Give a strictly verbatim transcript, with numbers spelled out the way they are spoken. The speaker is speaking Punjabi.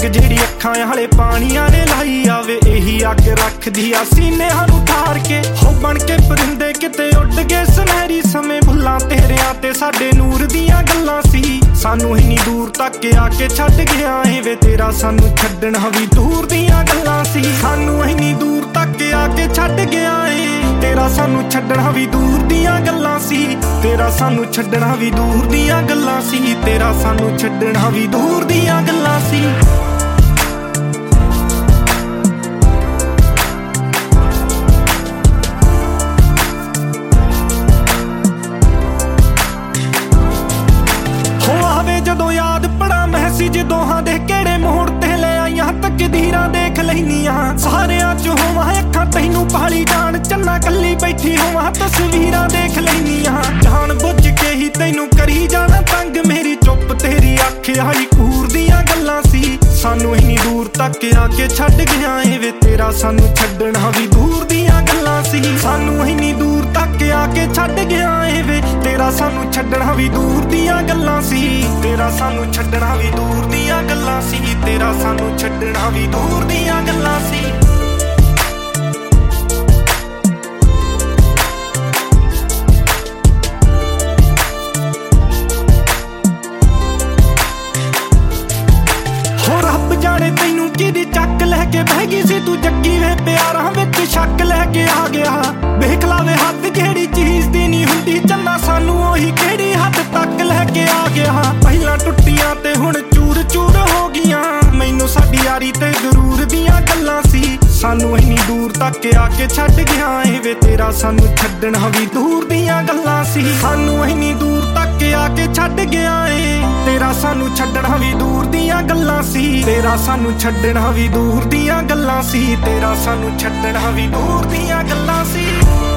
ਅੱਗ ਜਿਹੜੀ ਅੱਖਾਂ ਵਾਲੇ ਪਾਣੀਆਂ ਨੇ ਲਾਈ ਆਵੇ, ਇਹੀ ਅੱਗ ਰੱਖਦੀ ਆ ਸੀਨਿਆਂ ਨੂੰ ਠਾਰ ਕੇ। ਹੋ ਬਣ ਕੇ ਪਰਿੰਦੇ ਕਿਤੇ ਉੱਡ ਗਏ ਸੁਨਹਿਰੀ ਸਮੇਂ, ਭੁੱਲਾਂ ਤੇਰਿਆਂ ਤੇ ਸਾਡੇ ਨੂਰ ਦੀਆਂ ਗੱਲਾਂ ਸੀ। ਸਾਨੂੰ ਇੰਨੀ ਦੂਰ ਤੱਕ ਆ ਕੇ ਛੱਡ ਗਿਆ ਏ ਵੇ ਤੇਰਾ, ਸਾਨੂੰ ਛੱਡਣਾ ਵੀ ਦੂਰ ਦੀਆਂ ਗੱਲਾਂ ਸੀ। ਸਾਨੂੰ ਇੰਨੀ ਦੂਰ ਤੱਕ ਆ ਕੇ ਛੱਡ ਗਿਆ ਏ ਤੇਰਾ, ਸਾਨੂੰ ਛੱਡਣਾ ਵੀ ਦੂਰ ਦੀਆਂ ਗੱਲਾਂ ਸੀ। ਤੇਰਾ ਸਾਨੂੰ ਛੱਡਣਾ ਵੀ ਦੂਰ ਦੀਆਂ ਗੱਲਾਂ ਸੀ। ਤੇਰਾ ਸਾਨੂੰ ਛੱਡਣਾ ਵੀ ਦੂਰ ਦੀਆਂ ਗੱਲਾਂ ਸੀ। ਹੋ ਆਵੇ ਜਦੋਂ ਯਾਦ ਬੜਾ ਮੈਸੇਜ ਦੋਹਾਂ ਦੇ, ਕਿਹੜੇ ਮੋੜ ਤੇ ਲੈ ਆਈਆਂ ਤਕਦੀਰਾਂ ਦੇਖ ਲੈਨੀਆਂ। ਸਾਰਿਆਂ ਚ ਹੋਵਾਂ ਅੱਖਾਂ ਤੈਨੂੰ ਪਾਲੀ ਜਾਣ, ਚੰਨਾ ਕੱਲੀ ਬੈਠੀ ਹੋਵਾਂ ਤਸਵੀਰਾਂ ਦੇਖ ਲੈਨੀਆਂ। ਜਾਣ ਬੁੱਝ ਕੇ ਹੀ ਤੈਨੂੰ ਕਰੀ ਜਾਣਾ ਤੰਗ, ਮੇਰੀ ਚੁੱਪ ਤੇਰੀ ਅੱਖ ਵਾਲੀ ਕੂਰ ਦੀਆਂ ਗੱਲਾਂ ਸੀ। ਸਾਨੂੰ ਇੰਨੀ ਦੂਰ ਤੱਕ ਆ ਕੇ ਛੱਡ ਗਿਆ ਏ ਵੇ ਤੇਰਾ, ਸਾਨੂੰ ਛੱਡਣਾ ਵੀ ਦੂਰ ਦੀਆਂ ਗੱਲਾਂ ਸੀ। ਸਾਨੂੰ ਇੰਨੀ ਦੂਰ ਤੱਕ ਆ ਕੇ ਛੱਡ ਗਿਆ ਏ ਵੇ ਤੇਰਾ, ਸਾਨੂੰ ਛੱਡਣਾ ਵੀ ਦੂਰ ਦੀਆਂ ਗੱਲਾਂ ਸੀ। ਤੇਰਾ ਸਾਨੂੰ ਛੱਡਣਾ ਵੀ ਦੂਰ ਦੀਆਂ ਗੱਲਾਂ ਸੀ। ਤੇਰਾ ਸਾਨੂੰ ਛੱਡਣਾ ਵੀ ਦੂਰ ਦੀਆਂ ਗੱਲਾਂ ਸੀ। ਹੋ ਰੱਬ ਜਾਣੇ ਤੈਨੂੰ ਕਿਹਦੀ ਚੱਕ ਲੈ ਕੇ ਬਹਿ ਗਈ ਸੀ ਤੂੰ, ਜੱਗੀ ਵੇ ਪਿਆਰਾਂ ਵਿੱਚ ਸ਼ੱਕ ਲੈ ਕੇ ਆ ਗਿਆ। ਵੇਖ ਲਾਵੇ ਹੱਦ ਜਿਹੜੀ ਚੀਜ਼ ਦੀ ਨਹੀਂ ਹੁੰਦੀ, ਚੰਨਾ ਸਾਨੂੰ ਉਹੀ ਕਿਹੜੀ ਹੱਦ ਤੱਕ ਲੈ ਕੇ ਆ ਗਿਆ। ਪਹਿਲਾਂ ਟੁੱਟੀਆਂ ਤੇ ਹੁਣ ਚੂਰ ਚੂਰ ਹੋ ਗਈਆਂ, ਮੈਨੂੰ ਸਾਡੀ ਯਾਰੀ ਤੇ ਗਰੂਰ ਦੀਆਂ ਗੱਲਾਂ ਸੀ। ਸਾਨੂੰ ਇੰਨੀ ਦੂਰ ਤੱਕ ਆ ਕੇ ਛੱਡ ਗਿਆ ਏ ਵੇ ਤੇਰਾ, ਸਾਨੂੰ ਛੱਡਣਾ ਵੀ ਦੂਰ ਦੀਆਂ ਗੱਲਾਂ ਸੀ। ਸਾਨੂੰ ਇੰਨੀ ਦੂਰ ਤੱਕ ਆ ਕੇ ਛੱਡ ਗਿਆ ਏ ਤੇਰਾ, ਸਾਨੂੰ ਛੱਡਣਾ ਵੀ ਦੂਰ ਦੀਆਂ ਗੱਲਾਂ ਸੀ। ਤੇਰਾ ਸਾਨੂੰ ਛੱਡਣਾ ਵੀ ਦੂਰ ਦੀਆਂ ਗੱਲਾਂ ਸੀ। ਤੇਰਾ ਸਾਨੂੰ ਛੱਡਣਾ ਵੀ ਦੂਰ ਦੀਆਂ ਗੱਲਾਂ ਸੀ।